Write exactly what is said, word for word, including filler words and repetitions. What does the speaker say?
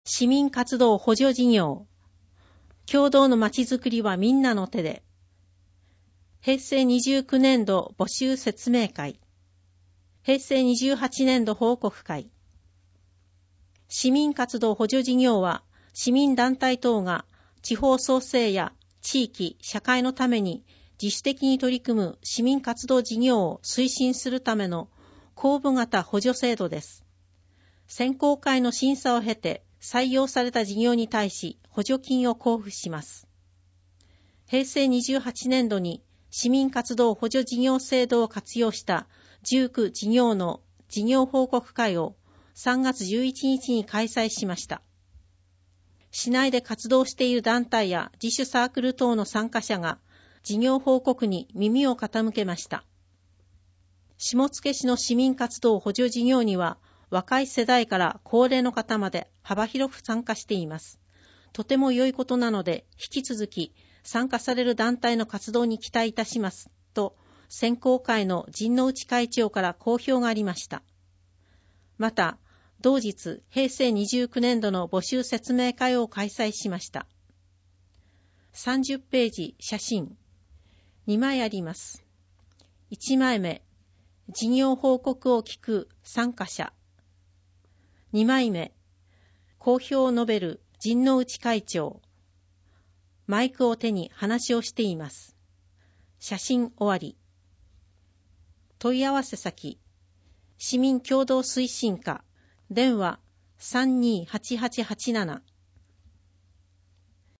市民活動補助事業。共同のまちづくりはみんなの手で。平成にじゅうきゅうねんど募集説明会。平成にじゅうはちねんど報告会。市民活動補助事業は、市民団体等が地方創生や地域、社会のために自主的に取り組む市民活動事業を推進するための公募型補助制度です。選考会の審査を経て採用された事業に対し補助金を交付します。平成にじゅうはちねんどに市民活動補助事業制度を活用したじゅうきゅう事業の事業報告会をさんがつじゅういちにちに開催しました。市内で活動している団体や自主サークル等の参加者が事業報告に耳を傾けました。下野市の市民活動補助事業には若い世代から高齢の方まで幅広く参加しています。とても良いことなので引き続き参加される団体の活動に期待いたしますと選考会の陣内会長から好評がありました。また同日平成にじゅうきゅうねんどの募集説明会を開催しました。さんじゅっページ写真にまいあります。いちまいめ事業報告を聞く参加者。にまいめ好評を述べる陣内会長。マイクを手に話をしています。写真終わり。問い合わせ先市民共同推進課電話 さんにーはちはちはちなな